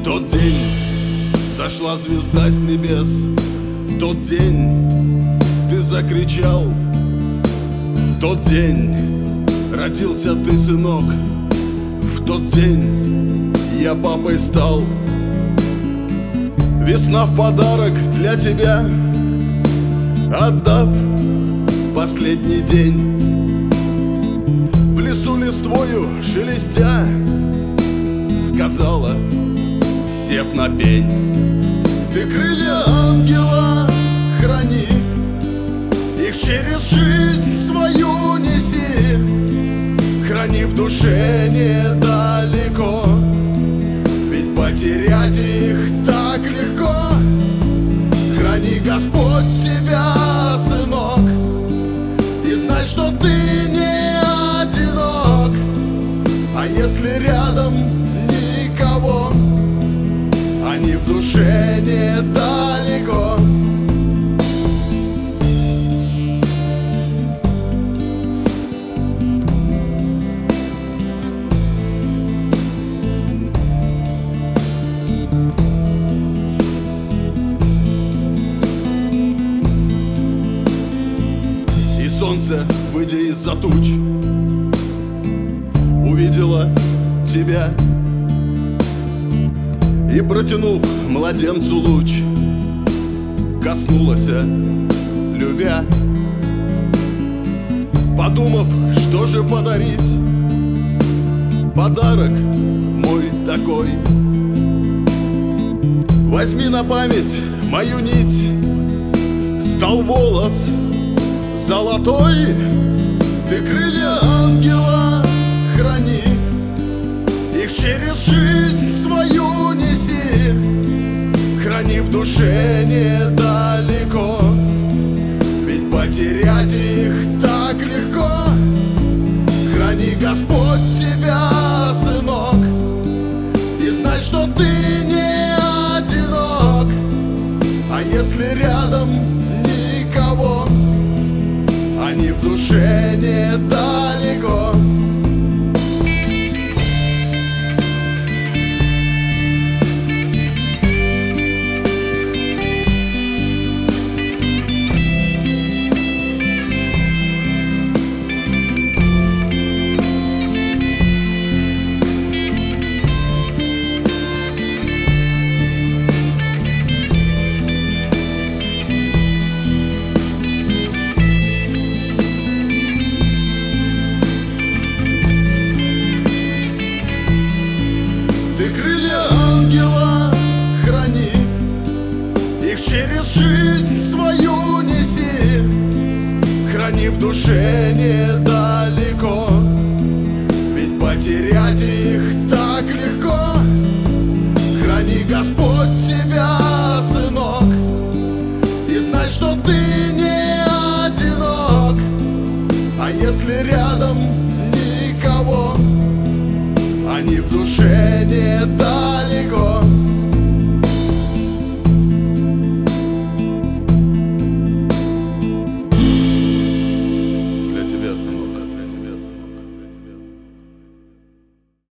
тот день сошла звезда с небес, в тот день ты закричал, в тот день родился ты, сынок, в тот день я папой стал. Весна в подарок для тебя, отдав последний день. В лесу листвою шелестя сказала, сев на пень: ты крылья ангела храни, их через жизнь свою неси, храни в душе недалеко, ведь потерять их так легко. Храни Господь тебя, сынок, и знай, что ты не одинок. А если рядом никого, они в душе недалеко. Солнце, выйдя из-за туч, увидела тебя и, протянув младенцу луч, коснулась, любя. Подумав, что же подарить, подарок мой такой: возьми на память мою нить, стал волос золотой. Ты крылья ангела храни, их через жизнь свою неси, храни в душе недалеко, ведь потерять их так легко. Храни Господь тебя, сынок, и знай, что ты не одинок. А если рядом никого, они в душе недалеко. Ты крылья ангела храни, их через жизнь свою неси, храни в душе недалеко, ведь потерять их так легко. Храни Господь тебя, сынок, и знай, что ты не одинок. А если рядом никого, они в душе недалеко.